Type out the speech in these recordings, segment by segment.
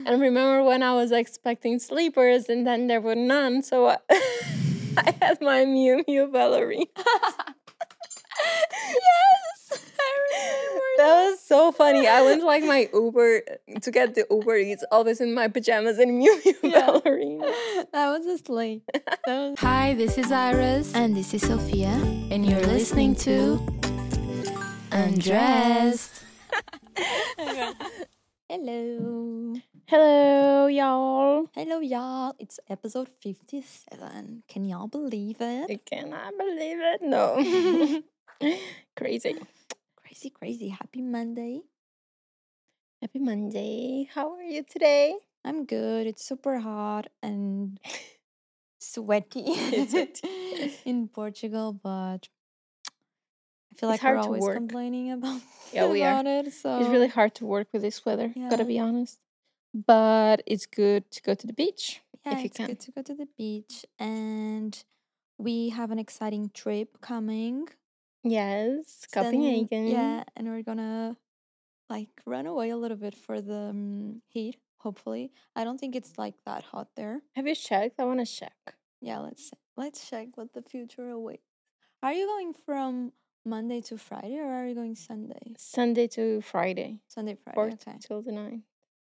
And remember when I was expecting sleepers and then there were none, so I had my Miu Miu ballerina. Yes, I remember. That was so funny. I went like my Uber to get the Uber Eats, always in my pajamas and Miu Miu ballerina. That was a slay. Hi, this is Iris. And this is Sophia. And you're listening to Undressed. Hello. Hello, y'all. Hello, y'all. It's episode 57. Can y'all believe it? I cannot believe it. No. Crazy. Crazy. Happy Monday. Happy Monday. How are you today? I'm good. It's super hot and sweaty in Portugal, but I feel like hard we're to always work. complaining about, Yeah, we are. about it. So It's really hard to work with this weather, Yeah. gotta be honest. But it's good to go to the beach yeah, if you it's can. good to go to the beach, and we have an exciting trip coming. Yes, Then- Copenhagen. Yeah, and we're gonna like run away a little bit for the heat. Hopefully, I don't think it's like that hot there. Have you checked? I want to check. Yeah, let's check what the future awaits. Are you going from Monday to Friday, or are you going Sunday? Sunday to Friday, Sunday, Friday. 4th Okay. till the 9th.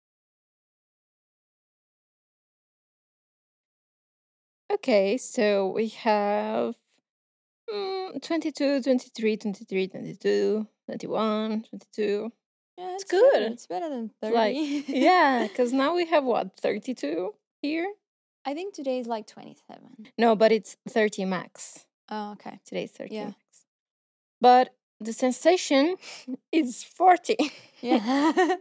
Okay, so we have 22, 23, 23, 22, 21, 22. Yeah, It's better. good. It's better than 30. Like, yeah, because now we have what, 32 here? I think today is like 27. No, but it's 30 max. Oh, okay. Today's 30 Yeah. max. But the sensation is 40. Yeah.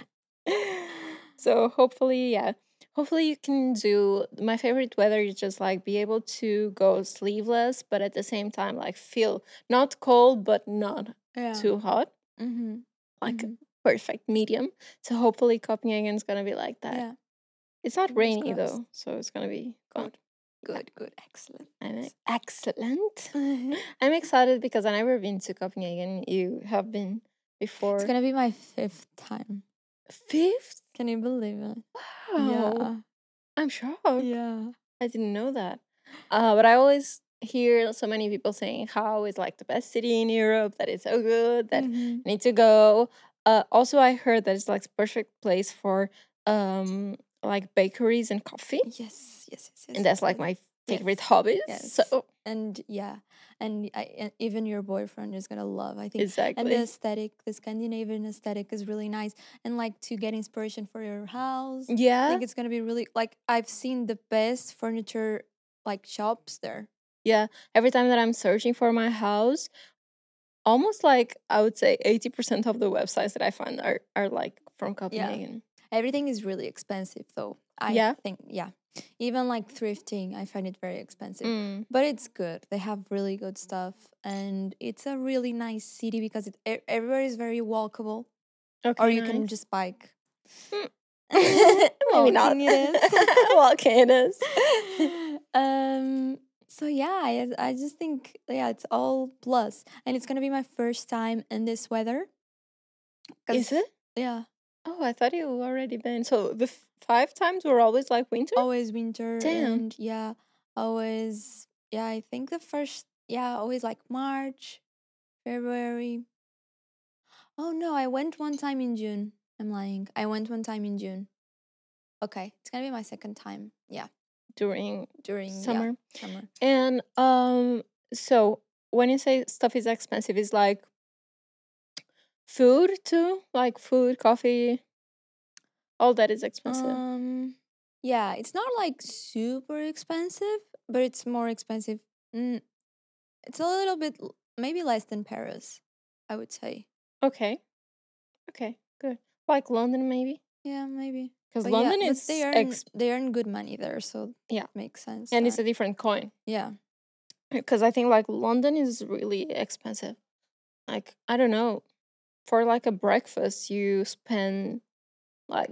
So hopefully you can do, my favorite weather is just like be able to go sleeveless, but at the same time like feel not cold but not yeah. too hot, Mm-hmm. like perfect medium. So hopefully Copenhagen is gonna be like that. Yeah. It's not Fingers rainy crossed. though, so it's gonna be fun. Good. Excellent. I'm excellent. I'm excited because I've never been to Copenhagen. You have been before. It's gonna be my 5th time. 5th? Can you believe it? Wow. I'm shocked. Yeah. I didn't know that. But I always hear so many people saying how it's like the best city in Europe, that it's so good, that Mhm. I need to go. Also, I heard that it's like the perfect place for like bakeries and coffee. Yes. And that's like my favorite hobbies. Yes. So And yeah, and even your boyfriend is gonna love, I think. exactly. And the aesthetic, the Scandinavian aesthetic is really nice. And like to get inspiration for your house. I Yeah. think it's gonna be really like I've seen the best furniture like shops there. Yeah. Every time that I'm searching for my house, almost like I would say 80% of the websites that I find are like from Copenhagen. Everything is really expensive though. I think even like thrifting, I find it very expensive. Mm. But it's good. They have really good stuff, and it's a really nice city because everywhere is very walkable. Okay. Or you can nice. just bike. Maybe not. Walking it is. Walking it is. So yeah, I just think it's all plus, and it's gonna be my first time in this weather. Is it? Yeah, Oh, I thought you already been. So the 5 times were always like winter? always winter. Damn. And always. Yeah, I think the first. Yeah, always like March, February. Oh no, I went one time in June. I'm lying. I went one time in June. Okay, it's gonna be my second time. Yeah, During summer. Summer. And so when you say stuff is expensive, it's like food too? Like food, coffee, all that is expensive. Yeah, it's not like super expensive, but it's more expensive. It's a little bit maybe less than Paris, I would say. Okay, good. Like London, maybe? Yeah, maybe. Because But London but is they earn good money there, so Yeah. it makes sense. and it's right? a different coin. Yeah. Because I think like London is really expensive. Like, I don't know, for like a breakfast, you spend like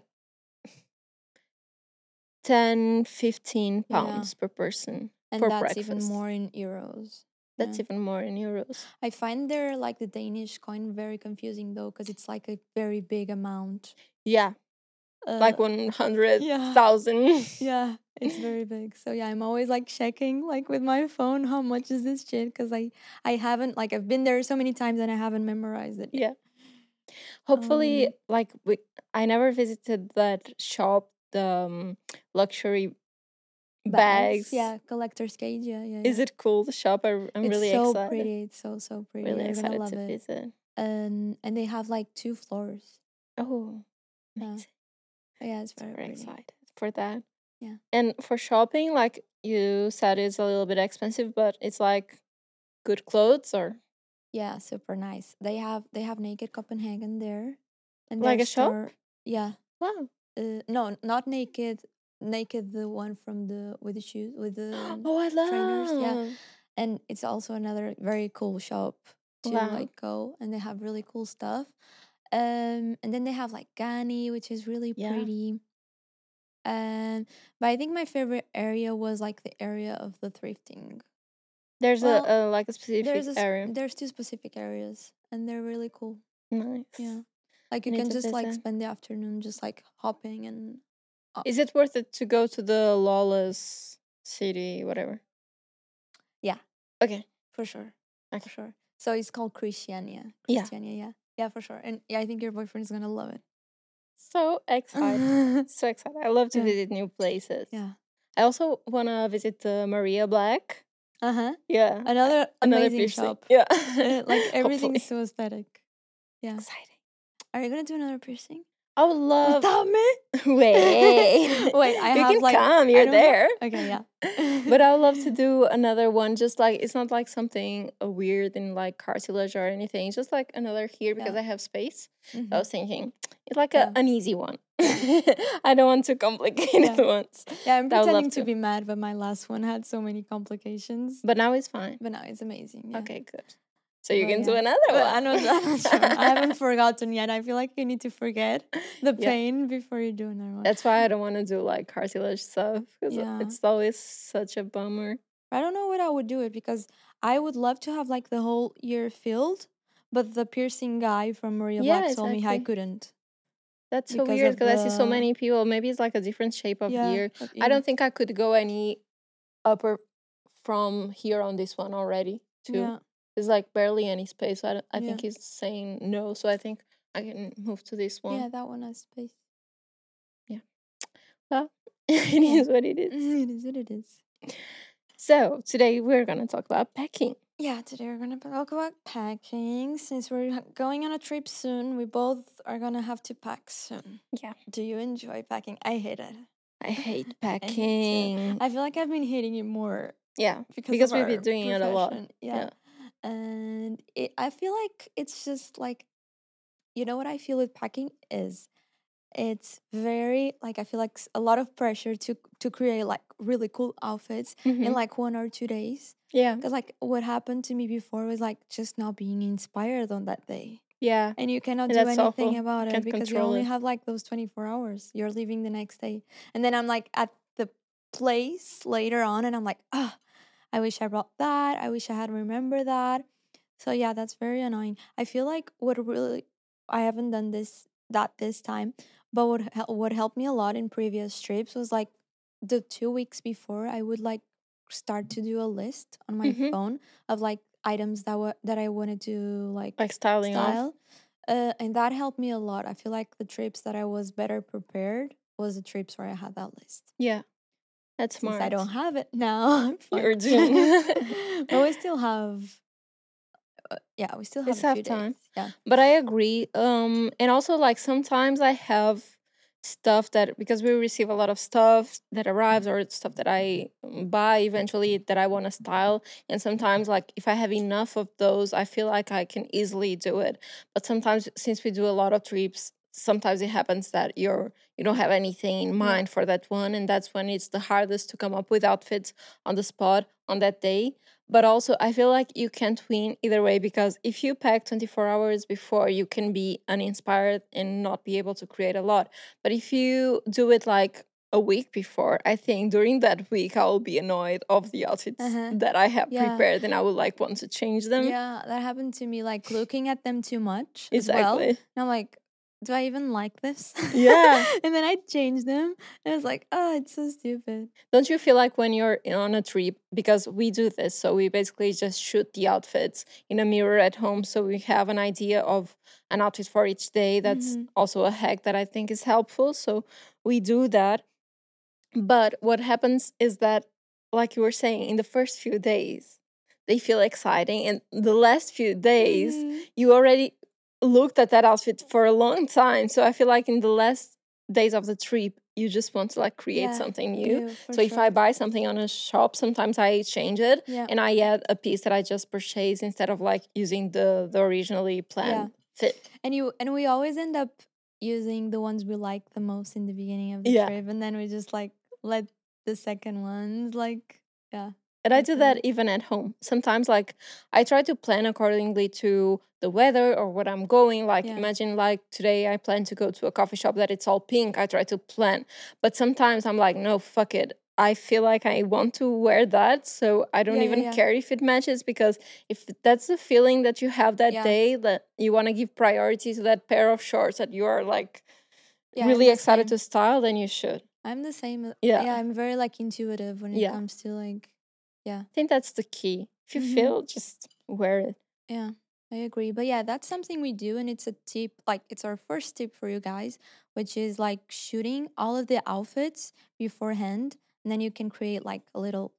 10, 15 pounds per person And for that's breakfast. even more in euros. That's Yeah. even more in euros. I find their like the Danish coin very confusing though, because it's like a very big amount. Yeah. like 100,000. Yeah, it's very big. So yeah, I'm always like checking like with my phone how much is this shit because I haven't like I've been there so many times and I haven't memorized it yet. Yeah. Hopefully, Um, like I never visited that shop, the luxury bags. Yeah, collector's cage. Yeah, Is it cool, the shop? I'm It's really so excited. pretty. It's so pretty. Really You're gonna excited love to it. visit. And they have like 2 floors. Oh, Yeah. amazing. Yeah, it's Very very pretty. excited for that. Yeah. And for shopping, like you said, it's a little bit expensive, but it's like good clothes or Yeah, super nice. They have Naked Copenhagen there, and like their a shop. store. Yeah. Wow. No, not Naked. Naked, the one from the with the shoes with the Oh, I trainers. Yeah, love. and it's also another very cool shop to Wow. like go, and they have really cool stuff. And then they have like Gani, which is really Yeah. pretty. But I think my favorite area was like the area of the thrifting. There's Well, a like a specific area. There's 2 specific areas, and they're really cool. Nice. Yeah, like you Need can to just like visit. spend the afternoon just like hopping and. Is it worth it to go to the Lawless City, whatever? Yeah. Okay. For sure. Okay. For sure. So it's called Christiania. Yeah. Christiania, yeah. Yeah, for sure. And yeah, I think your boyfriend is gonna love it. So excited. So excited. I love to Yeah. visit new places. Yeah. I also want to visit the Maria Black. Uh-huh. Yeah. Another amazing piercing. shop. Yeah. Like everything's Hopefully. so aesthetic. Yeah. Exciting. Are you gonna do another piercing? I would love. Without me? Wait. Wait, I you have can like come. I You're don't there. Okay, yeah. But I would love to do another one. Just like it's not like something weird in like cartilage or anything. It's just like another here because Yeah. I have space. Mhm. I was thinking it's like Yeah. an easy one. I don't want to complicate Yeah. it once. Yeah, I'm I would love pretending to to. be mad, but my last one had so many complications. But now it's fine. But now it's amazing. Yeah. Okay, good. So you But can do yeah. another But one. I'm not sure. I haven't forgotten yet. I feel like you need to forget the Yeah. pain before you do another one. That's why I don't want to do like cartilage stuff because Yeah. it's always such a bummer. I don't know what I would do it because I would love to have like the whole year filled, but the piercing guy from Maria Yeah, Black told me I exactly. couldn't. That's so Because weird of because I see so the- many people. Maybe it's like a different shape of Yeah, ear. of I ear. don't think I could go any upper from here on this one already. Too. Yeah. There's like barely any space. So I Yeah. think he's saying no. So I think I can move to this one. Yeah, that one has space. Well, it Yeah. is what it is. It is what it is. So today we're gonna talk about packing. Yeah, today we're gonna talk about packing. Since we're going on a trip soon, we both are gonna have to pack soon. Yeah. Do you enjoy packing? I hate it. I hate I hate it too. packing. I feel like I've been hating it more Yeah, because we've of been our doing it a lot. profession. Yeah. And I feel like it's just like, you know what I feel with packing is it's very like I feel like a lot of pressure to create like really cool outfits in Mhm. like 1 or 2 days. Yeah, Because like what happened to me before was like just not being inspired on that day. yeah. And you cannot And do that's anything awful. about it Can't because you control only it. have like those 24 hours. You're leaving the next day. And then I'm like at the place later on and I'm like, ah, I wish I brought that. I wish I had remembered that. So yeah, that's very annoying. I feel like what really I haven't done this time, but what helped me a lot in previous trips was like the 2 weeks before I would like start to do a list on my Mhm. phone of like items that I wanted to like Like styling off. style. And that helped me a lot. I feel like the trips that I was better prepared was the trips where I had that list. Yeah, that's Since smart. I don't have it now, I'm You're fucked. doomed. But we still have, we still have It's a half few time. days. Yeah. But I agree. And also like sometimes I have stuff that because we receive a lot of stuff that arrives or stuff that I buy eventually that I want to style. And sometimes like if I have enough of those, I feel like I can easily do it. But sometimes since we do a lot of trips, sometimes it happens that you don't have anything in mind for that one, and that's when it's the hardest to come up with outfits on the spot on that day. But also I feel like you can't win either way because if you pack 24 hours before, you can be uninspired and not be able to create a lot. But if you do it like a week before, I think during that week I will be annoyed of the outfits Uh-huh. that I have Yeah. prepared and I would like want to change them. Yeah, that happened to me, like looking at them too much as well. Exactly. And I'm like, do I even like this? Yeah. And then I changed them. And I was like, oh, it's so stupid. Don't you feel like when you're on a trip, because we do this, so we basically just shoot the outfits in a mirror at home, so we have an idea of an outfit for each day. That's Mhm. also a hack that I think is helpful. So we do that. But what happens is that, like you were saying, in the first few days, they feel exciting. And the last few days, Mhm. you already looked at that outfit for a long time. So I feel like in the last days of the trip, you just want to like create Yeah, something new. you, for So if I sure. buy something on a shop, sometimes I change it Yeah. and I add a piece that I just purchased instead of like using the originally planned fit. And we always end up using the ones we like the most in the beginning of the Yeah. trip, and then we just like let the second ones like yeah. And I I do feel that it. even at home. Sometimes, like, I try to plan accordingly to the weather or what I'm going. Like, Yeah. imagine, like, today I plan to go to a coffee shop that it's all pink. I try to plan. But sometimes I'm like, no, fuck it. I feel like I want to wear that. So I don't Yeah, even yeah. care if it matches, because if that's the feeling that you have that Yeah. day, that you want to give priority to that pair of shorts that you are, like, Yeah, I'm really the excited same. to style, then you should. I'm the same. Yeah. Yeah, I'm very like intuitive when it Yeah. comes to like yeah. I think that's the key. If you Mhm. feel, just wear it. Yeah, I agree. But yeah, that's something we do, and it's a tip, like it's our first tip for you guys, which is like shooting all of the outfits beforehand, and then you can create like a little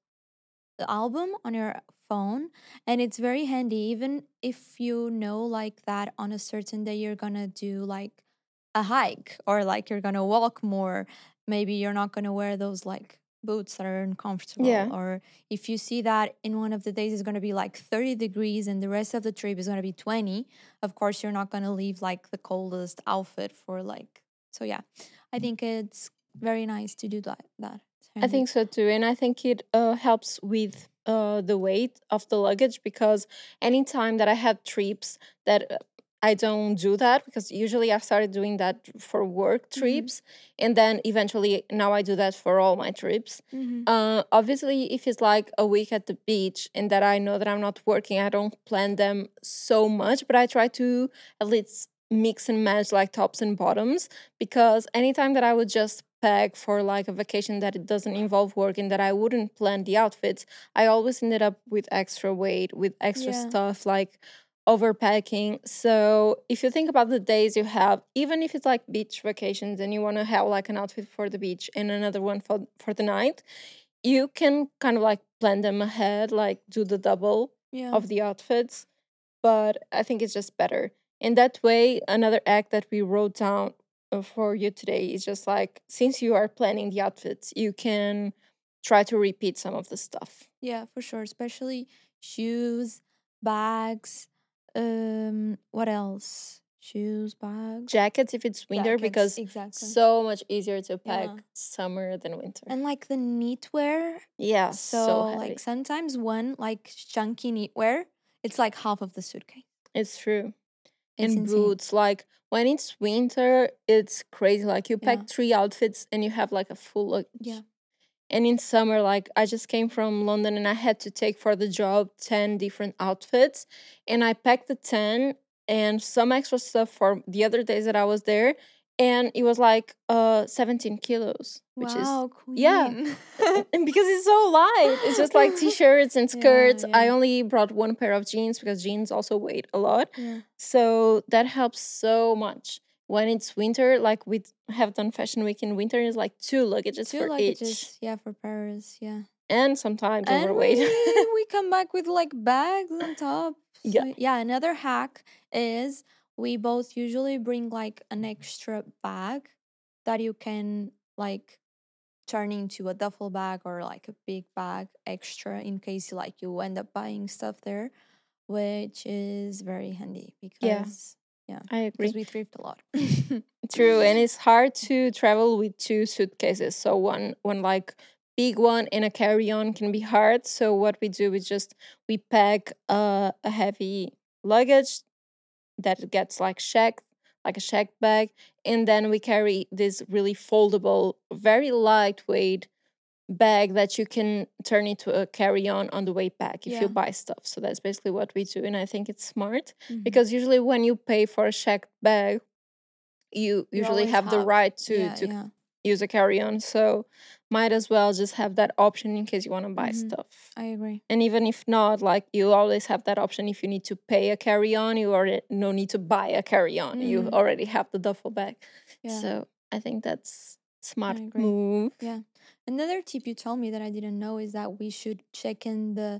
album on your phone, and it's very handy even if you know like that on a certain day you're gonna do like a hike or like you're gonna walk more. Maybe you're not gonna wear those like boots that are uncomfortable, Yeah. or if you see that in one of the days it's gonna be like 30 degrees and the rest of the trip is gonna be 20, of course you're not gonna leave like the coldest outfit for like. So yeah, I think it's very nice to do that. It's I handy. think so too. And I think it helps with the weight of the luggage, because anytime that I have trips that I don't do that, because usually I started doing that for work Mhm. trips. And then eventually now I do that for all my trips. Mhm. Obviously, if it's like a week at the beach and that I know that I'm not working, I don't plan them so much, but I try to at least mix and match like tops and bottoms, because anytime that I would just pack for like a vacation that it doesn't involve work and that I wouldn't plan the outfits, I always ended up with extra weight, with extra Yeah. stuff, like overpacking. So if you think about the days you have, even if it's like beach vacations and you want to have like an outfit for the beach and another one for the night, you can kind of like plan them ahead, like do the double Yeah. of the outfits. But I think it's just better. In that way, another act that we wrote down for you today is just like, since you are planning the outfits, you can try to repeat some of the stuff. Yeah, for sure. Especially shoes, bags. What else? Shoes, bags, Jackets if it's winter, jackets. because Exactly. so much easier to pack Yeah. summer than winter. And like the knitwear. Yeah, So so heavy. like sometimes one like chunky knitwear, it's like half of the suitcase. It's true. It's And insane. boots, like when it's winter, it's crazy. Like you pack Yeah. 3 outfits and you have like a full luggage. Yeah. And in summer, like I just came from London and I had to take for the job 10 different outfits. And I packed the 10 and some extra stuff for the other days that I was there. And it was like 17 kilos, which is, Wow, queen. yeah. And because it's so light, it's just like t-shirts and Yeah, skirts. I yeah. only brought one pair of jeans because jeans also weigh a lot. Yeah. So that helps so much. When it's winter, like we have done fashion week in winter, it's like 2 luggages Two for luggages. each. Yeah, for Paris. Yeah. And sometimes And overweight. we come back with like bags on top. Yeah. So, yeah, another hack is we both usually bring like an extra bag that you can like turn into a duffel bag or like a big bag extra in case like you end up buying stuff there, which is very handy because I agree. because we thrift a lot. True, and it's hard to travel with 2 suitcases. So one like big one and a carry-on can be hard. So what we do is just we pack a heavy luggage that gets like a checked bag, and then we carry this really foldable, very lightweight bag that you can turn into a carry-on on the way back if Yeah. you buy stuff. So that's basically what we do, and I think it's smart Mhm. because usually when you pay for a checked bag, you You usually always have the have. right to Yeah, to yeah. use a carry-on. So might as well just have that option in case you want to buy Mhm. stuff. I agree. And even if not, like you always have that option. If you need to pay a carry-on, you already no need to buy a carry-on. You Mhm. already have the duffel bag. Yeah, So I think that's I smart agree. move. Yeah. Another tip you told me that I didn't know is that we should check in the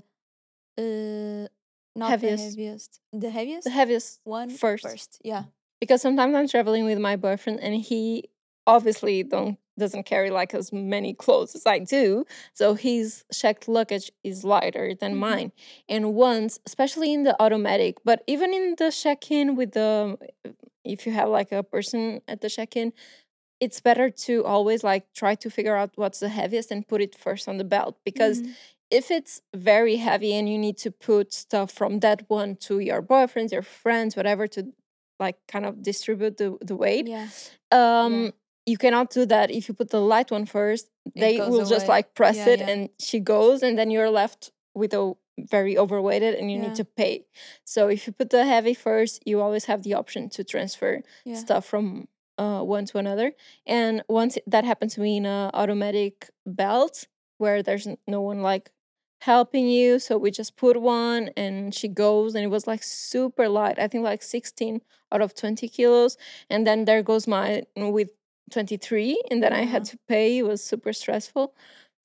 not Heaviest, the the heaviest heaviest one first, first. Yeah. because sometimes I'm traveling with my boyfriend and he obviously doesn't carry like as many clothes as I do. So his checked luggage is lighter than Mhm. mine. And once, especially in the automatic, but even in the check-in with the if you have like a person at the check-in, it's better to always like try to figure out what's the heaviest and put it first on the belt, because Mhm. if it's very heavy and you need to put stuff from that one to your boyfriends, your friends, whatever, to like kind of distribute the weight, Yeah. um Yeah. you cannot do that. If you put the light one first, It they goes will just away. like press Yeah, it yeah. and she goes, and then you're left with a very overweighted and you need Yeah. to pay. So if you put the heavy first, you always have the option to transfer Yeah. stuff from one to another. And once that happens to me in a automatic belt where there's no one like helping you, so we just put one and she goes, and it was like super light, I think like 16 out of 20 kilos. And then there goes mine with 23, and then I Yeah. had to pay. It was super stressful.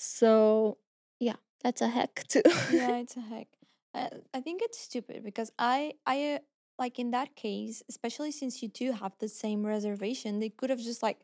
So yeah, that's a hack too. Yeah, it's a heck. I think it's stupid because like in that case, especially since you two have the same reservation, they could have just like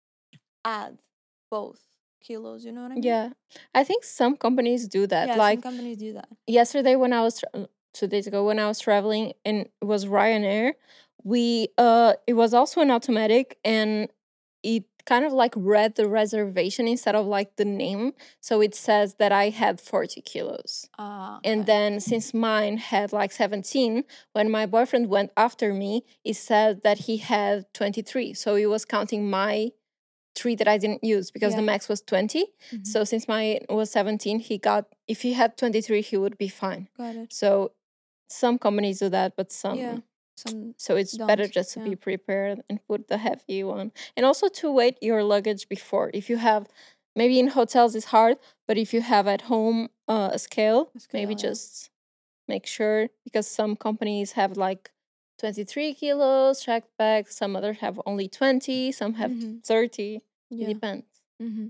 add both kilos. You know what I mean? Yeah, I think some companies do that. Yeah, some Like companies do that. yesterday when I was 2 days ago when I was traveling and it was Ryanair, we it was also an automatic, and it kind of like read the reservation instead of like the name. So it says that I had 40 kilos. Ah, And okay. then since mine had like 17, when my boyfriend went after me, it said that he had 23. So he was counting my 3 that I didn't use because the Yeah. max was 20. Mhm. So since mine was 17, he got, if he had 23, he would be fine. Got it. So some companies do that, but some, Yeah. Some so it's better don't. just to Yeah. be prepared and put the heavy one. And also to weight your luggage before. If you have, maybe in hotels it's hard, but if you have at home a scale, A maybe scale, yeah. just make sure, because some companies have like 23 kilos checked bags, some others have only 20, some have Mhm. 30. It Yeah. depends. Mm-hmm.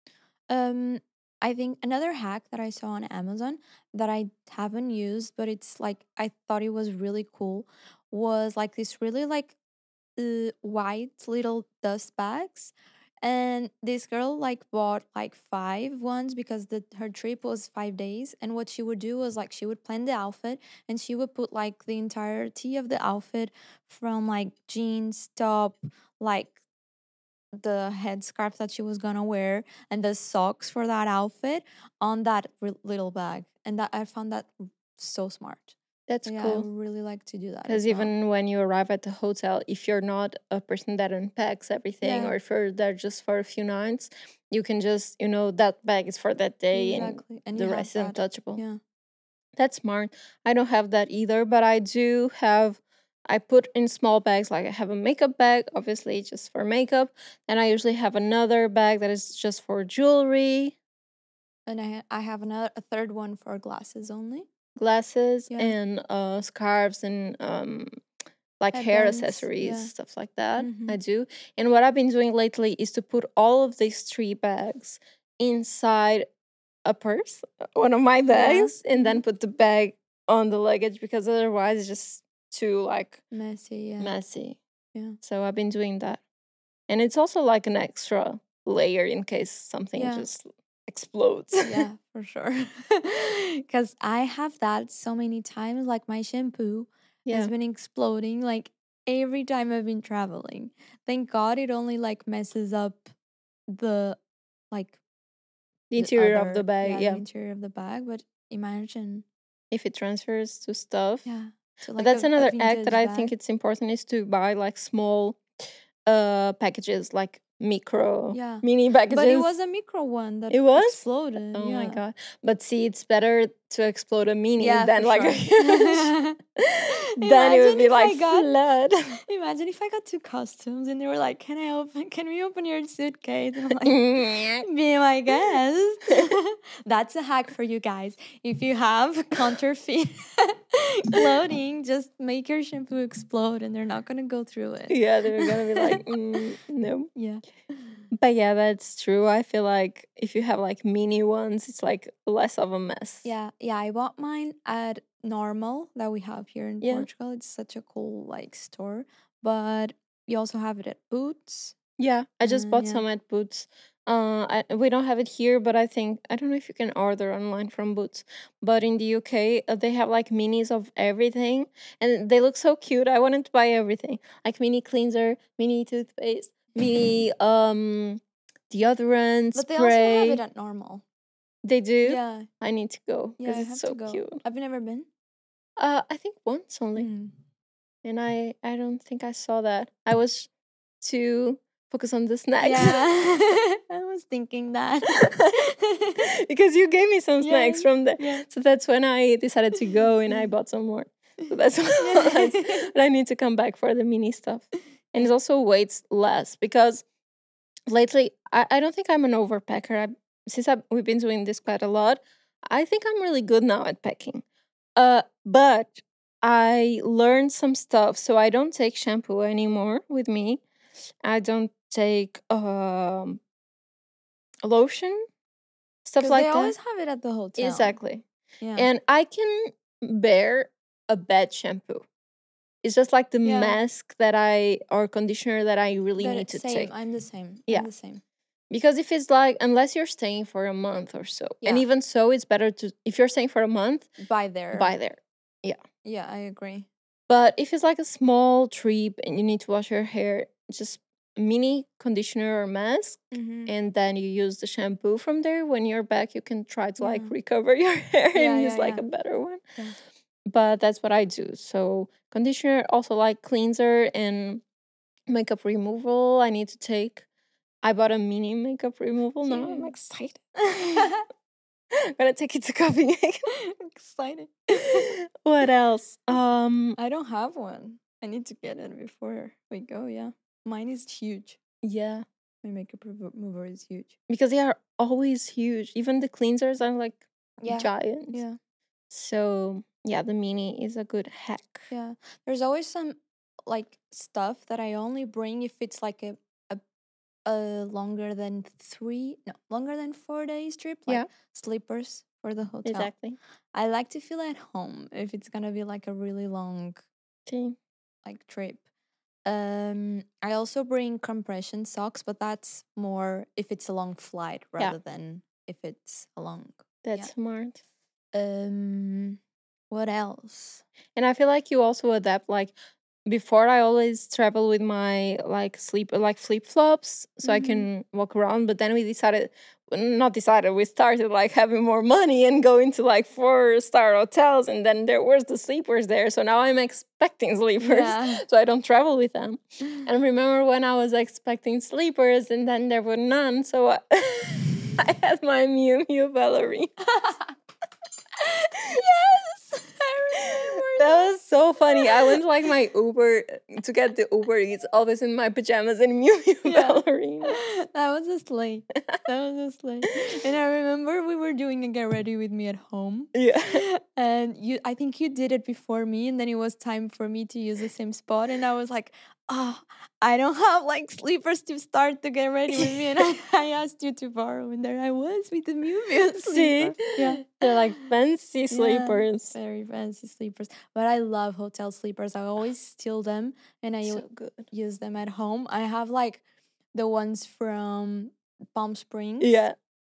I think another hack that I saw on Amazon that I haven't used, but it's like I thought it was really cool, was like this really like white little dust bags. And this girl like bought like five ones because her trip was 5 days. And what she would do was like she would plan the outfit and she would put like the entirety of the outfit from like jeans, top, like the headscarf that she was gonna wear and the socks for that outfit on that little bag. And that I found that so smart. That's So yeah, I cool. really like to do that Because as well. even when you arrive at the hotel, if you're not a person that unpacks everything, Yeah. or if you're there just for a few nights, you can just, that bag is for that day Exactly. And and you the have rest is that. untouchable. Yeah. That's smart. I don't have that either, but I do have, I put in small bags, like I have a makeup bag, obviously just for makeup. And I usually have another bag that is just for jewelry, And I have a third one for glasses only. glasses, Yeah. and scarves, and like hair Headbands. accessories, Yeah. stuff like that. Mhm. I do. And what I've been doing lately is to put all of these 3 bags inside a purse, one of my Yeah. bags, and Mhm. then put the bag on the luggage, because otherwise it's just too like Messy. Yeah. messy. Yeah. So I've been doing that. And it's also like an extra layer in case something Yeah. just explodes. Yeah, for sure. Because I have that so many times. Like my shampoo Yeah. has been exploding like every time I've been traveling. Thank God it only like messes up the like The the interior of the other bag, the yeah. interior of the bag. But imagine, If it transfers to stuff. yeah, to But like that's a another act that vintage I think bag. it's important, is to buy like small packages, like micro Yeah. mini packages. But it was a micro one that It was? exploded. Oh my yeah. god! But see, it's better to explode a mini Yeah, than for like a sure. huge. Then it would Imagine be if I like got- flood. Imagine if I got two costumes and they were like, can we open your suitcase? And I'm like, Mm. be my guest. That's a hack for you guys. If you have counterfeit clothing, just make your shampoo explode and they're not gonna go through it. Yeah, they're gonna be like, no. Yeah. But yeah, that's true. I feel like if you have like mini ones, it's like less of a mess. Yeah, I bought mine at Normal that we have here in Yeah. Portugal. It's such a cool like store, but you also have it at Boots. Yeah, I just bought Yeah. some at Boots. We don't have it here, but I don't know if you can order online from Boots. But in the UK, they have like minis of everything, and they look so cute. I wanted to buy everything, like mini cleanser, mini toothpaste, mini deodorant, But they also have spray. it at Normal. They do. Yeah, I need to go yeah, because I it's have so to go. cute. Have you never been? I think once only. Mm. And I don't think I saw that. I was too focused on the snacks. Yeah, I was thinking that. Because you gave me some snacks Yes, from there. yeah. So that's when I decided to go and I bought some more. So that's why but I need to come back for the mini stuff. And it also weighs less because lately I don't think I'm an overpacker. We've been doing this quite a lot, I think I'm really good now at packing. But I learned some stuff, so I don't take shampoo anymore with me. I don't take lotion, stuff Because like they that. always have it at the hotel. Exactly. Yeah. And I can bear a bad shampoo. It's just like the Yeah. mask or conditioner that I really need to same. take. I'm the same. Yeah. I'm the same. Because if it's like, unless you're staying for a month or so, and Yeah. even so, it's better to, if you're staying for a month, Buy there. buy there. Yeah, I agree. But if it's like a small trip and you need to wash your hair, just mini conditioner or mask, Mm-hmm. and then you use the shampoo from there. When you're back, you can try to like Yeah. recover your hair Yeah, and use yeah, like yeah. a better one. Yeah. But that's what I do. So conditioner, also like cleanser and makeup removal. I need to take. I bought a mini makeup removal now. I'm Cute. excited. I'm gonna take it to Copenhagen. Excited. What else? I don't have one. I need to get it before we go. Yeah, mine is huge. Yeah, My makeup remover is huge. because they are always huge. Even the cleansers are like Yeah. giant. Yeah. So yeah, the mini is a good hack. Yeah. There's always some like stuff that I only bring if it's like a longer than 4 days trip. Like Yeah. slippers for the hotel. Exactly. I like to feel at home if it's gonna be like a really long See? like trip. I also bring compression socks, but that's more if it's a long flight rather than if it's a long. That's smart. What else? And I feel like you also adapt. Like before, I always travel with my like flip flops, so I can walk around. But then we started like having more money and going to like 4-star hotels, and then there was the sleepers there. So now I'm expecting sleepers, Yeah. so I don't travel with them. And I remember when I was expecting sleepers, and then there were none, so I had my Miu Miu ballerina. Yes, I remember. That was so funny. I went like my Uber to get the Uber Eats, always in my pajamas and Miu Miu Yeah. ballerina. That was a slay. And I remember we were doing a get ready with me at home. Yeah. And I think you did it before me, and then it was time for me to use the same spot. And I was like, oh, I don't have like sleepers to start to get ready with me. And I asked you to borrow, and there I was with the Miu Miu See? sleeper. Yeah. They're like fancy Yeah, sleepers. very fancy sleepers. But I love hotel sleepers. I always steal them and I So good. use them at home. I have like the ones from Palm Springs. Yeah.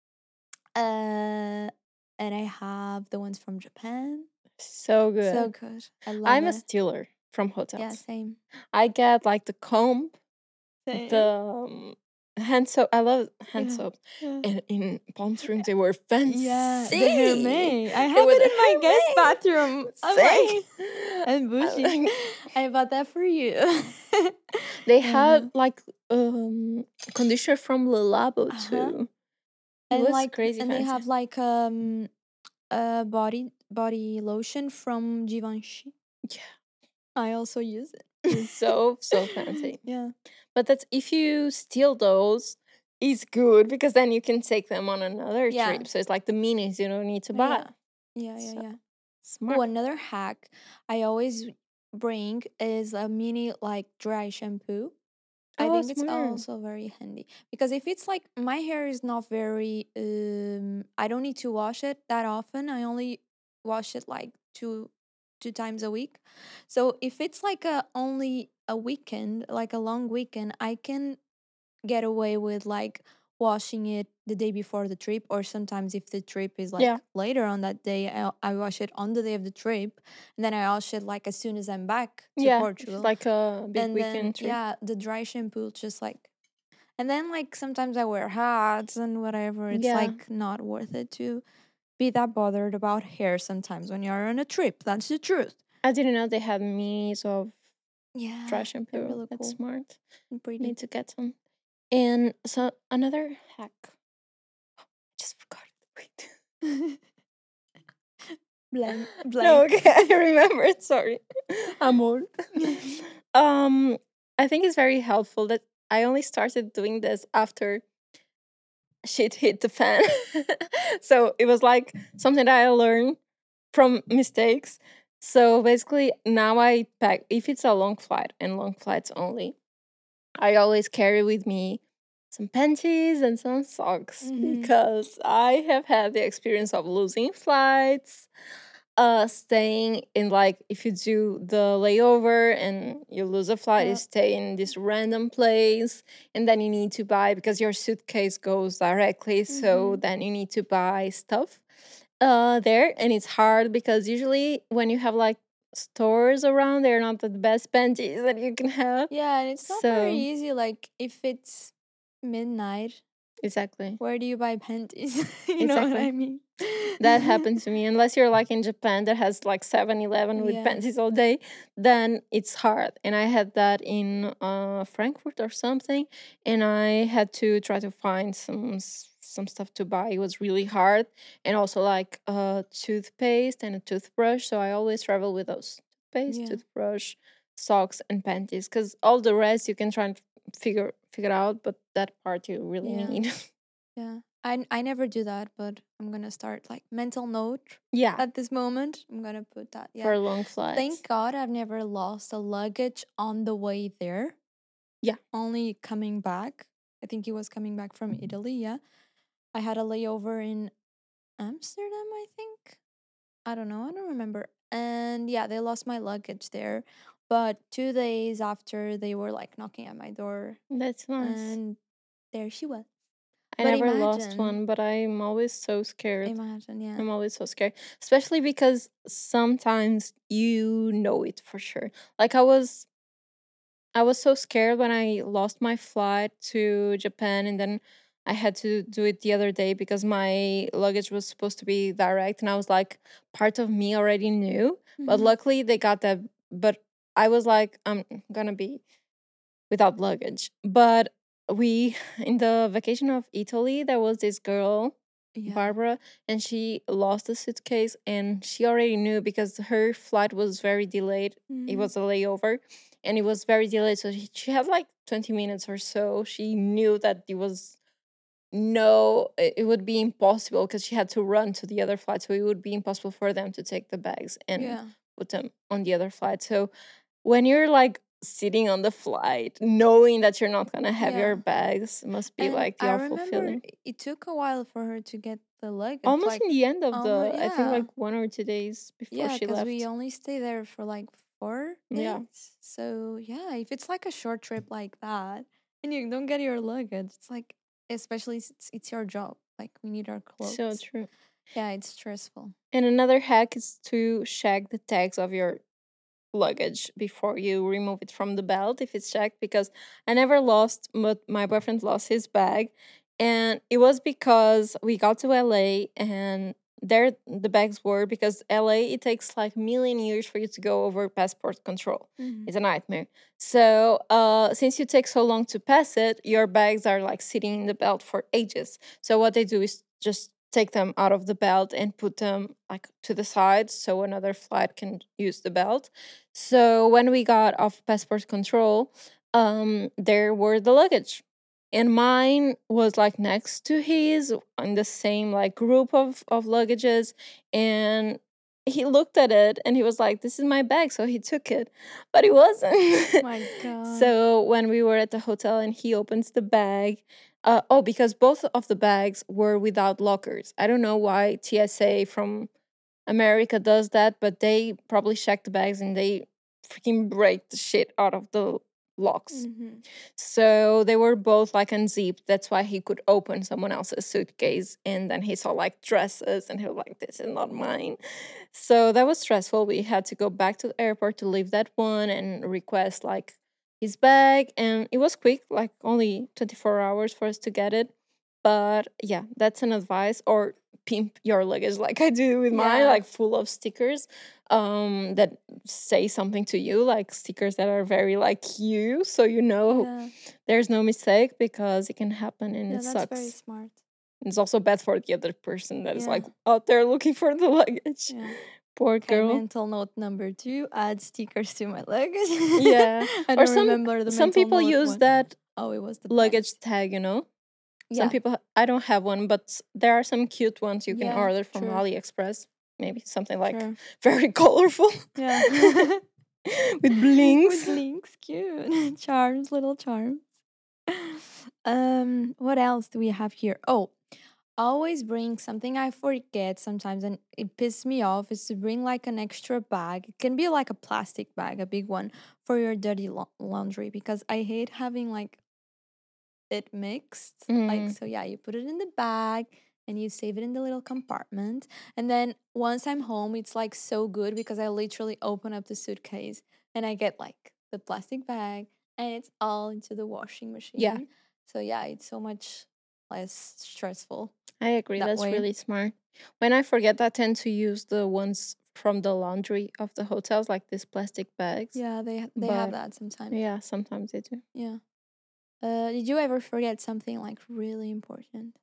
And I have the ones from Japan. So good. So good. I love I'm a it. stealer from hotels. Yeah, same. I get like the comb, Same. the hand soap. I love hand Yeah. soaps. Yeah. And in Palm Springs, they were fancy. Yeah, the Hermès. I They have were it the in my guest Hermès. bathroom. I'm Same. like, I'm bougie. I bought that for you. They Uh-huh. had like conditioner from Le Labo Uh-huh. too. It And was like, crazy and they fancy. have like a body lotion from Givenchy. Yeah, I also use it. it's so fancy. Yeah. But that's if you steal those, it's good because then you can take them on another Yeah. trip. So it's like the minis you don't need to buy. Yeah. Yeah. So, Yeah. smart. Oh, another hack I always bring is a mini like dry shampoo. I Oh, think it's smart. also very handy because if it's like my hair is not very I don't need to wash it that often. I only wash it like two times a week. So if it's like a only a weekend, like a long weekend, I can get away with like washing it the day before the trip, or sometimes if the trip is like Yeah. later on that day, I wash it on the day of the trip, and then I wash it like as soon as I'm back to Yeah, Portugal. it's like a big And weekend then trip. yeah, the dry shampoo just like, and then like sometimes I wear hats and whatever. It's Yeah. like not worth it to be that bothered about hair sometimes when you're on a trip. That's the truth. I didn't know they had minis of Yeah, dry they're shampoo. really That's cool smart. and pretty. Need to get some. And so another hack. I just forgot it. Wait. Blank. No, okay, I remembered. Sorry, I'm old. I think it's very helpful that I only started doing this after shit hit the fan. So it was like something that I learned from mistakes. So basically, now I pack if it's a long flight and long flights only. I always carry with me some panties and some socks Mhm. because I have had the experience of losing flights, staying in like if you do the layover and you lose a flight, you Yeah. stay in this random place and then you need to buy because your suitcase goes directly, so Mhm. then you need to buy stuff there, and it's hard because usually when you have like stores around, they're not the best panties that you can have. Yeah, and it's not very So easy. Like if it's midnight, exactly. where do you buy panties? You know what Exactly. I mean? That happened to me. Unless you're like in Japan that has like 7-Eleven with Yeah. panties all day, then it's hard. And I had that in Frankfurt or something, and I had to try to find some stuff to buy. It was really hard, and also like a toothpaste and a toothbrush. So I always travel with those toothpaste, Yeah. toothbrush, socks, and panties. Because all the rest you can try and figure out, but that part you really Yeah. need. Yeah. I never do that, but I'm gonna start like mental note Yeah, at this moment. I'm gonna put that. for Yeah. long flights. Thank God I've never lost a luggage on the way there. Yeah. Only coming back. I think he was coming back from Italy. Yeah. I had a layover in Amsterdam, I think. I don't know. I don't remember. And yeah, they lost my luggage there. But 2 days after, they were like knocking at my door, That's nice. and there she was. I but never lost imagine- one, but I'm always so scared. Imagine, yeah. I'm always so scared, especially because sometimes you know it for sure. Like I was so scared when I lost my flight to Japan, and then I had to do it the other day because my luggage was supposed to be direct, and I was like, part of me already knew, but Mhm. luckily they got that. But I was like, I'm gonna be without luggage. But we in the vacation of Italy, there was this girl, Yeah. Barbara, and she lost a suitcase, and she already knew because her flight was very delayed. It Mhm. was a layover, and it was very delayed. So she had like 20 minutes or so. She knew that it was no, it would be impossible because she had to run to the other flight. So it would be impossible for them to take the bags and Yeah. put them on the other flight. So when you're like sitting on the flight, knowing that you're not gonna have your Yeah. bags, must be And like the I awful remember feeling. it took a while for her to get the luggage. Almost like, in the end of almo- I think yeah. like 1 or 2 days before yeah, she because left. we only stay there for like 4 days. Yeah. So yeah, if it's like a short trip like that and you don't get your luggage, it's like, especially since it's your job. Like we need our clothes. So true. Yeah, it's stressful. And another hack is to check the tags of your luggage before you remove it from the belt if it's checked, because I never lost, but my boyfriend lost his bag, and it was because we got to LA and there the bags were, because LA it takes like million years for you to go over passport control. Mhm. It's a nightmare. So since you take so long to pass it, your bags are like sitting in the belt for ages. So what they do is just take them out of the belt and put them like to the side so another flight can use the belt. So when we got off passport control, there were the luggage. And mine was like next to his on the same like group of luggages. And he looked at it and he was like, "This is my bag." So he took it, but it wasn't. My God. So when we were at the hotel and he opens the bag, because both of the bags were without lockers. I don't know why TSA from America does that, but they probably check the bags and they freaking break the shit out of the locks. Mhm. So they were both like unzipped. That's why he could open someone else's suitcase. And then he saw like dresses and he was like, "This is not mine." So that was stressful. We had to go back to the airport to leave that one and request like his bag. And it was quick, like only 24 hours for us to get it. But yeah, that's an advice. Or pimp your luggage like I do with mine, Yeah. like full of stickers that say something to you, like stickers that are very like you, so you know Yeah, there's no mistake, because it can happen and yeah, it that's very sucks. smart. It's also bad for the other person that is Yeah. like out there looking for the luggage. Yeah. Poor Okay, girl. mental note number 2: add stickers to my luggage. Yeah. I Or don't some remember the some mental people note use one. that Oh, it was the luggage bags. tag, you know. Yeah, Some people, I don't have one, but there are some cute ones you can Yeah, order from true. AliExpress. Maybe something like Sure. very colorful Yeah. with blinks. With links, cute charms, little charms. What else do we have here? Oh, always bring something I forget sometimes, and it pisses me off, is to bring like an extra bag. It can be like a plastic bag, a big one, for your dirty laundry, because I hate having like it mixed. Like, so yeah, you put it in the bag and you save it in the little compartment. And then once I'm home, it's like so good because I literally open up the suitcase and I get like the plastic bag and it's all into the washing machine. Yeah. So yeah, it's so much less stressful. I agree. That That's way. really smart. When I forget, I tend to use the ones from the laundry of the hotels, like these plastic bags. Yeah, they have But- that sometimes. Yeah, sometimes they do. Yeah. Did you ever forget something like really important?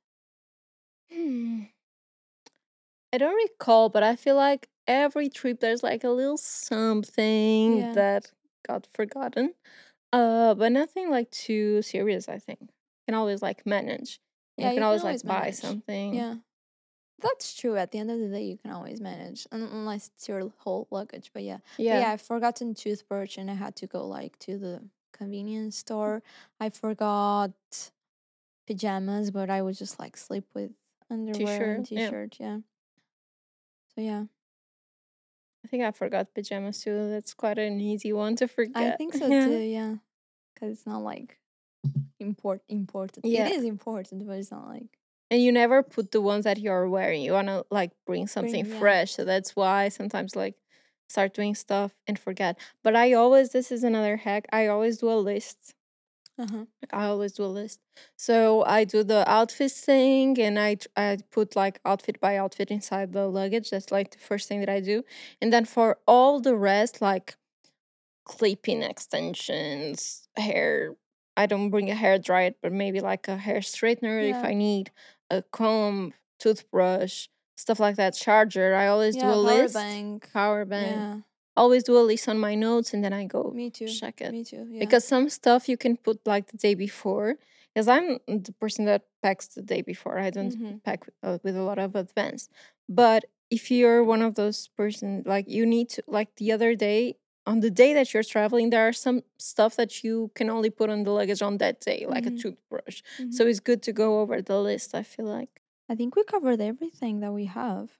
I don't recall, but I feel like every trip there's like a little something Yeah. that got forgotten. But nothing like too serious, I think. Can always like manage. And Yeah, you you can can always always like buy manage. something. Yeah. That's true. At the end of the day, you can always manage, unless it's your whole luggage. But yeah. But Yeah. yeah, I forgotten toothbrush and I had to go like to the convenience store. I forgot pajamas, but I would just like sleep with underwear and T-shirt, yeah. t-shirt. Yeah. So yeah, I think I forgot pajamas too. That's quite an easy one to forget. I think so Yeah. too. Yeah, because it's not like important. Yeah. It is important, but it's not like And you never put the ones that you're wearing. You want to like bring something yeah. fresh. So that's why sometimes like start doing stuff and forget. But I always, this is another hack, I always do a list. Uh-huh. I always do a list. So I do the outfits thing and I put like outfit by outfit inside the luggage. That's like the first thing that I do. And then for all the rest, like clipping extensions, hair, I don't bring a hair dryer, but maybe like a hair straightener if Yeah. I need, a comb, toothbrush, stuff like that, charger. I always do Yeah, a power list. bank. Power bank. Yeah, Always do a list on my notes and then I go me too. check it. Me too. Yeah. Because some stuff you can put like the day before. Because I'm the person that packs the day before. I don't Mhm. pack with a lot of advance. But if you're one of those person, like you need to, like the other day, on the day that you're traveling, there are some stuff that you can only put on the luggage on that day, like a Mhm. toothbrush. Mhm. So it's good to go over the list, I feel like. I think we covered everything that we have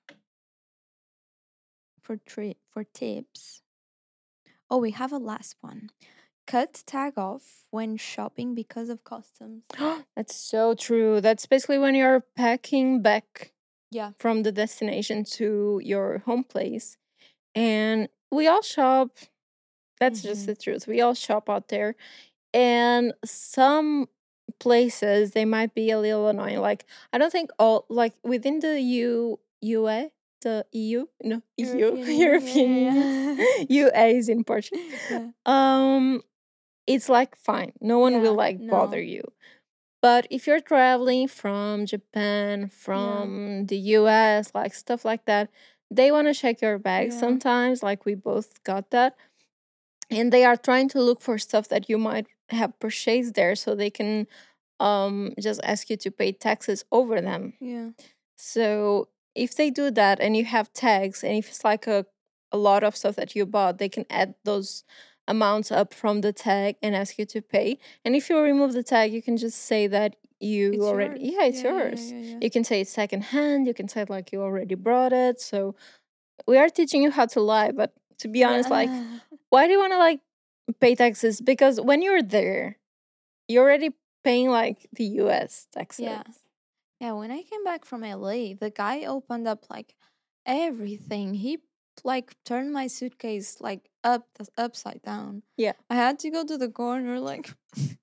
for tips. Oh, we have a last one. Cut tag off when shopping because of customs. That's so true. That's basically when you're packing back Yeah. from the destination to your home place. And we all shop That's just the truth. We all shop out there. And some places they might be a little annoying. Like I don't think all like within the UA, the EU, no EU, European Union. UA is in Portugal. Yeah. It's like fine. No one will Yeah, like bother no. you. But if you're traveling from Japan, from the US, like stuff like that, they want to check your bag Yeah. sometimes. Like we both got that. And they are trying to look for stuff that you might have purchased there so they can just ask you to pay taxes over them. Yeah. So if they do that and you have tags, and if it's like a lot of stuff that you bought, they can add those amounts up from the tag and ask you to pay. And if you remove the tag, you can just say that you It's already, yours. yeah, it's Yeah, yours. yeah. You can say it's secondhand. You can say like you already brought it. So we are teaching you how to lie, but to be honest, like, why do you want to like pay taxes? Because when you're there, you're already paying like the US taxes. Yeah. Yeah, when I came back from LA, the guy opened up like everything. He like turned my suitcase like upside down. Yeah. I had to go to the corner like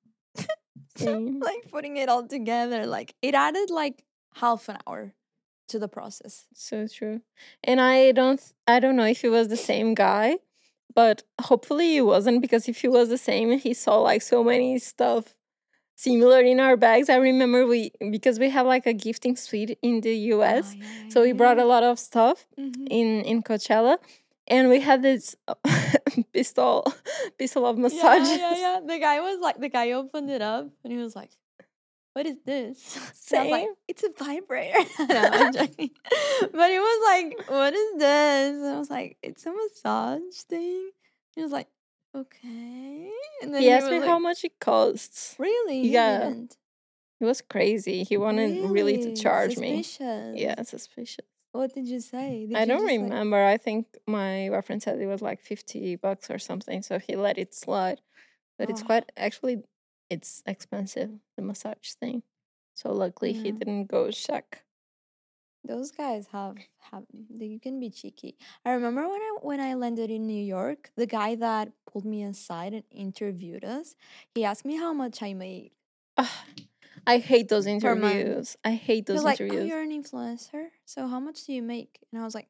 Same. like putting it all together. Like it added like half an hour to the process. So true. And I don't know if he was the same guy, but hopefully he wasn't, because if he was the same, he saw like so many stuff similar in our bags. I remember because we have like a gifting suite in the US, so we brought a lot of stuff in Coachella, and we had this pistol of massages. Yeah. The guy opened it up and he was like, "What is this?" And I was like, Same. "It's a vibrator." No, I'm joking. But he was like, "What is this?" And I was like, "It's a massage thing." He was like, "Okay." And then He asked was me like, how much it costs. Really? He Yeah. didn't. It was crazy. He wanted really to charge me. Suspicious. Yeah, suspicious. What did you say? Did I you don't just, like- remember. I think my boyfriend said it was like $50 or something, so he let it slide. But it's Oh. quite actually, it's expensive, the massage thing. So luckily he Yeah. didn't go check. Those guys have they can be cheeky. I remember when I landed in New York, the guy that pulled me aside and interviewed us, he asked me how much I made. Ugh, I hate those Per month. interviews. I hate He was those like, "Oh, interviews. you're an influencer, so how much do you make?" And I was like,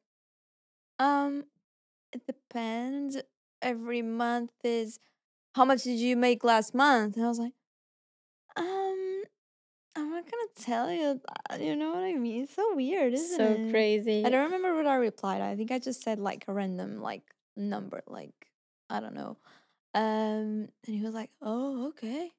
it depends. Every month is how much did you make last month?" And I was like, I'm not gonna tell you that. You know what I mean? It's so weird, isn't So it? crazy. I don't remember what I replied. I think I just said like a random like number, like I don't know. And he was like, "Oh, okay."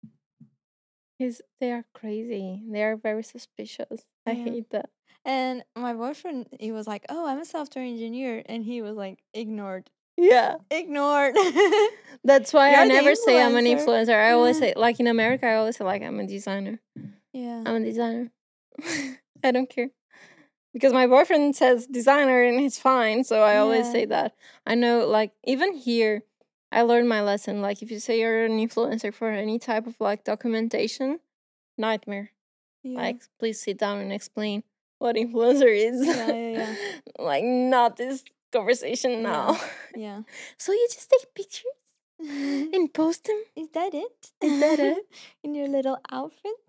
They are crazy. They are very suspicious. I Yeah. hate that. And my boyfriend, he was like, "Oh, I'm a software engineer," and he was like, ignored. That's why I You're the never say I'm an influencer. influencer. I always Yeah. say, like in America, I always say like I'm a designer. Yeah. I'm a designer. I don't care. Because my boyfriend says designer and it's fine, so I always Yeah. say that. I know, like, even here, I learned my lesson. Like, if you say you're an influencer for any type of, like, documentation, nightmare. Yeah. Like, please sit down and explain what influencer is. Yeah. Like, not this conversation now. Yeah. So you just take pictures and post them? Is that it? Is that it? In your little outfit?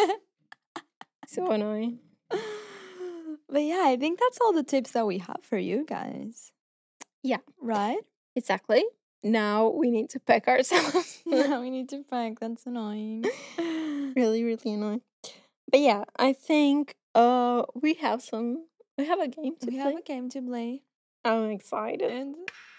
So annoying. But yeah, I think that's all the tips that we have for you guys. Yeah. Right? Exactly. Now we need to pack ourselves. Now we need to pack. That's annoying. Really, really annoying. But yeah, I think we have a game to We play. have a game to play. I'm excited. And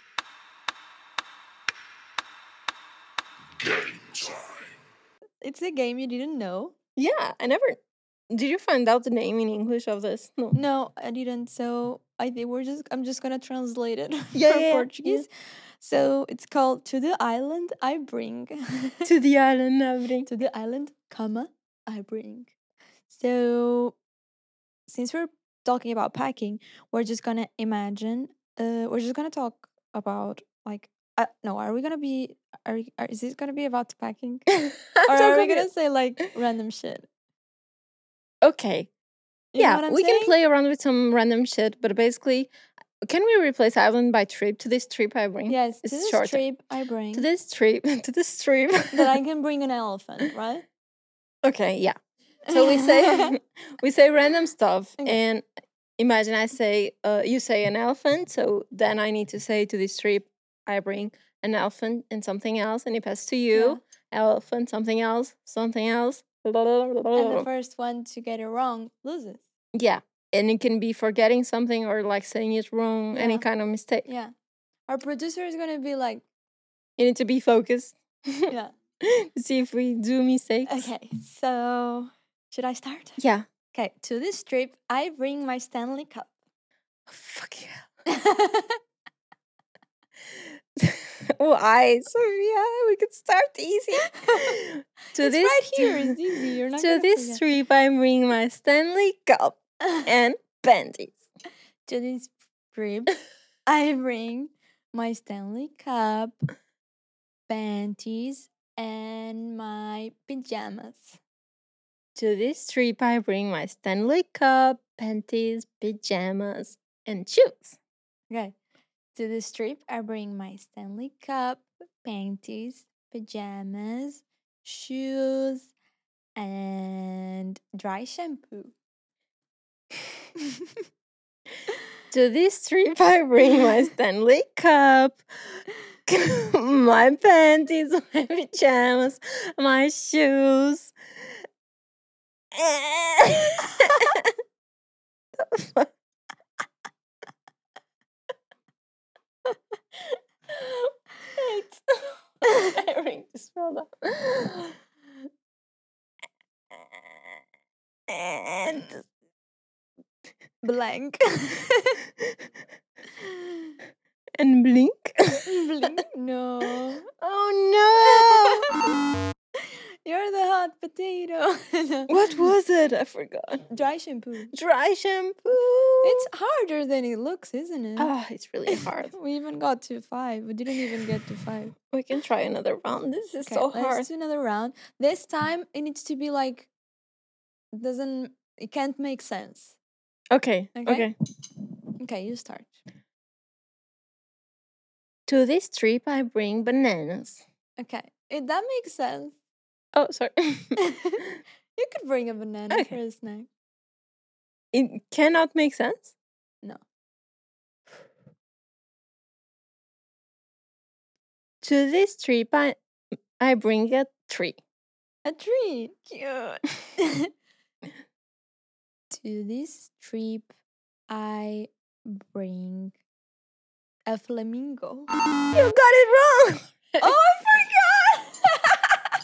Game time. it's a game you didn't know. Yeah, I never. Did you find out the name in English of this? No. No, I didn't. So I think I'm just gonna translate it Yeah, from yeah, Portuguese. So it's called "To the Island I Bring." To the island, everything. To the island, comma, I bring. So since we're talking about packing, we're just gonna imagine. We're just gonna talk about like. No, are we gonna be? Is this gonna be about packing, or are we gonna say like random shit? Okay. You know Yeah, what I'm we can saying? play around with some random shit, but basically, can we replace island by trip? To this trip I bring. Yes, to It's this shorter. trip I bring. To this trip. To this trip. That I can bring an elephant, right? Okay, yeah. So we say random stuff, Okay. and imagine I say you say an elephant, so then I need to say to this trip I bring an elephant and something else, and it passes to you. Elephant, something else, something else. And the first one to get it wrong loses. Yeah, and it can be forgetting something or like saying it wrong, any Yeah. kind of mistake. Yeah. Our producer is gonna be like, You need to be focused. yeah. To see if we do mistakes. Okay, so should I start? Yeah. Okay, to this trip I bring my Stanley Cup. Fuck yeah. Why, Sophia? We could start easy. It's right here. It's easy. You're not to gonna this forget. trip, I bring my Stanley Cup and panties. To this trip, I bring my Stanley Cup, panties, and my pajamas. To this trip, I bring my Stanley Cup, panties, pajamas, and shoes. Okay. To this trip, I bring my Stanley Cup, panties, pajamas, shoes, and dry shampoo. To this trip, I bring my Stanley Cup, my panties, my pajamas, my shoes. Wait. I ring to spell that. And Blank. and blink. Blink. No. Oh You're the hot potato. no! What was it? I forgot. Dry shampoo. Dry shampoo. It's harder than it looks, isn't it? Ah, it's really hard. We even got to 5. We didn't even get to 5. We can try another round. This is Okay, so let's hard. do another round. This time it needs to be like it can't make sense. Okay. Okay? Okay. Okay, you start. To this trip, I bring bananas. Okay. That makes sense. Oh, sorry. You could bring a banana for Okay. a snack. It cannot make sense. No. To this trip, I bring a tree. A tree. Cute. To this trip, I bring a flamingo. You got it wrong. Oh, I forgot!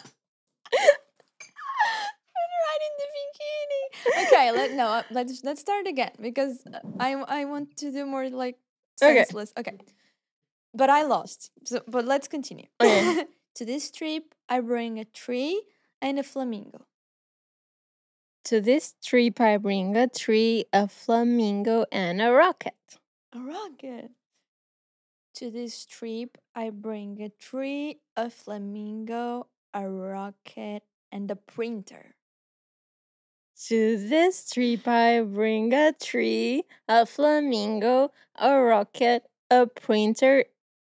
Right in the beginning. Okay, let's start again because I want to do more like Okay. senseless. Okay. But I lost. But let's continue. Okay. To this trip, I bring a tree and a flamingo. To this trip, I bring a tree, a flamingo, and a rocket. A rocket. To this trip, I bring a tree, a flamingo, a rocket, and a printer. To this trip, I bring a tree, a flamingo, a rocket, a printer,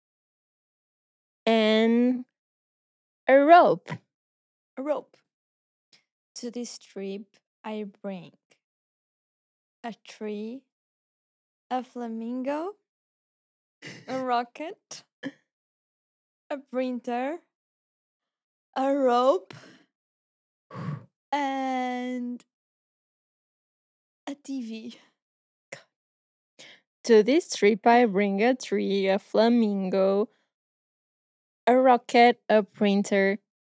and a rope. A rope. To this trip, I bring a tree, a flamingo, a rocket, a printer, a rope, and a TV. To this trip, I bring a tree, a flamingo, a rocket, a printer,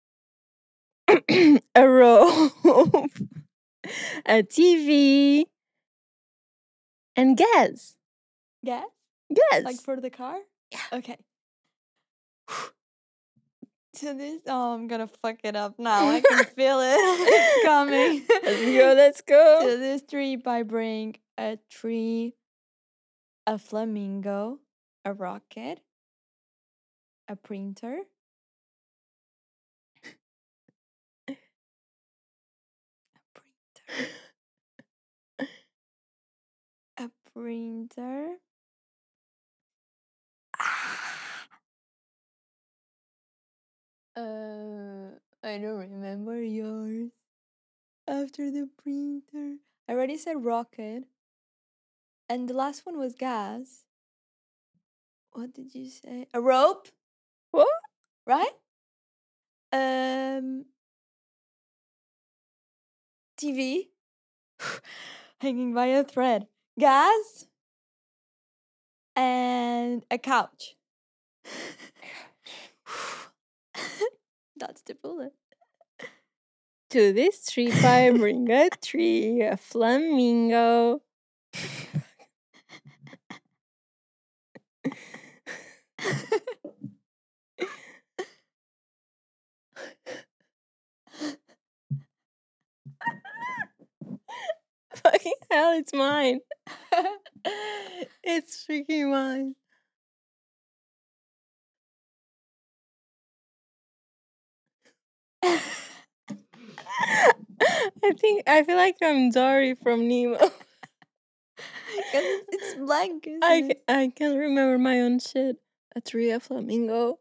a rope, a TV, and gas. Gas? Gas. Like for the car? Yeah. Okay. To this, I'm gonna fuck it up now. I can feel it. It's coming. Let's go. To this trip, I bring a tree, a flamingo, a rocket, a printer, a printer, I don't remember yours. After the printer. I already said rocket. And the last one was gas. What did you say? A rope, What? right? TV. Hanging by a thread. Gas. And a couch. That's the bullet. To this trip I bring a tree, a flamingo. Fucking hell, it's mine. It's freaking mine. I feel like I'm Dory from Nemo. 'Cause it's blank, isn't it? I can't remember my own shit. A tree, a flamingo.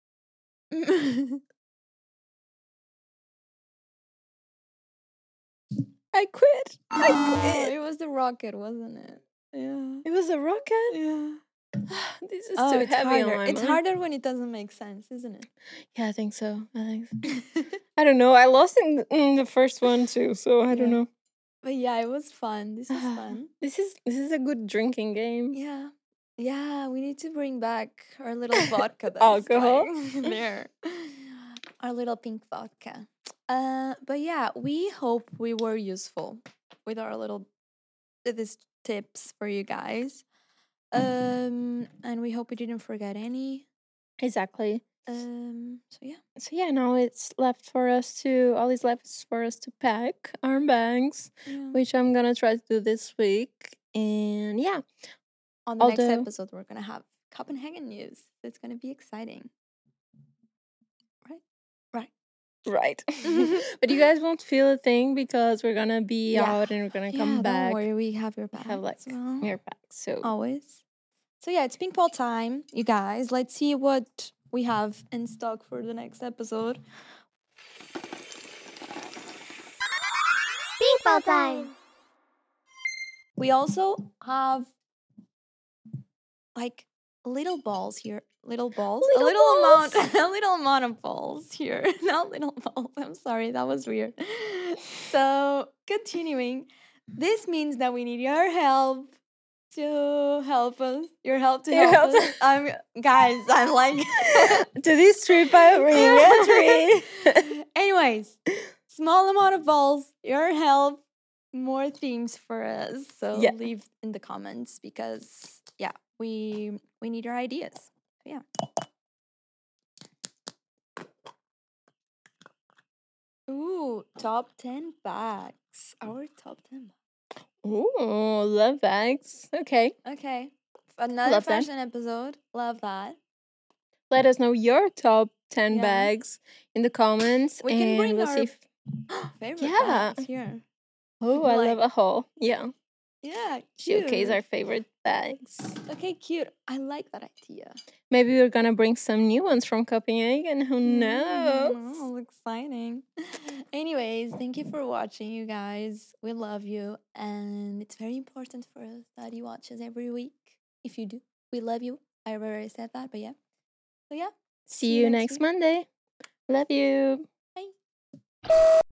I quit. It was the rocket, wasn't it? Yeah. It was a rocket? Yeah. This is Oh, too it's heavy harder. on my It's mind. harder when it doesn't make sense, isn't it? Yeah, I think so. I don't know. I lost in the first one too, so I don't Yeah. know. But yeah, it was fun. This was fun. This is a good drinking game. Yeah. Yeah, we need to bring back our little vodka that's Alcohol? lying there. Our little pink vodka. But yeah, we hope we were useful with our little these tips for you guys. And we hope we didn't forget any. Exactly. So yeah. So yeah, now it's left for us to all is left is for us to pack our bags, Yeah. which I'm gonna try to do this week. And yeah, On the next although- episode, we're gonna have Copenhagen news. It's gonna be exciting. right. But you guys won't feel a thing because we're gonna be Yeah. out and we're gonna Yeah, come back. don't worry, we have your We back. have like your back. So Always. So yeah, it's pink ball time, you guys. Let's see what we have in stock for the next episode. Pink ball time. We also have like little balls here. Little balls. Little a little balls. amount a little amount of balls here. Not little balls. I'm sorry, that was weird. So continuing. This means that we need your help to help us. Your help to Your help help us. Guys, I'm like to this trip I bring a tree. Anyways, small amount of balls, your help, more themes for us. So Yeah. leave in the comments because yeah, we need your ideas. So, yeah. Ooh, top 10 bags. Our top 10 bags. Ooh, love bags. Okay. Okay. Another Love that. fashion episode. Love that. Let us know your top 10 Yeah. bags in the comments. We can and bring we'll our see if. favorite Yeah. bags here. Oh, I like- love a haul. Yeah. Yeah, cute. Showcase our favorite bags. Okay, cute. I like that idea. Maybe we're gonna bring some new ones from Copenhagen. Who knows? Oh, exciting. Anyways, thank you for watching, you guys. We love you. And it's very important for us that you watch us every week. If you do, we love you. I already said that, but yeah. So, yeah. See you next week. Monday. Love you. Bye.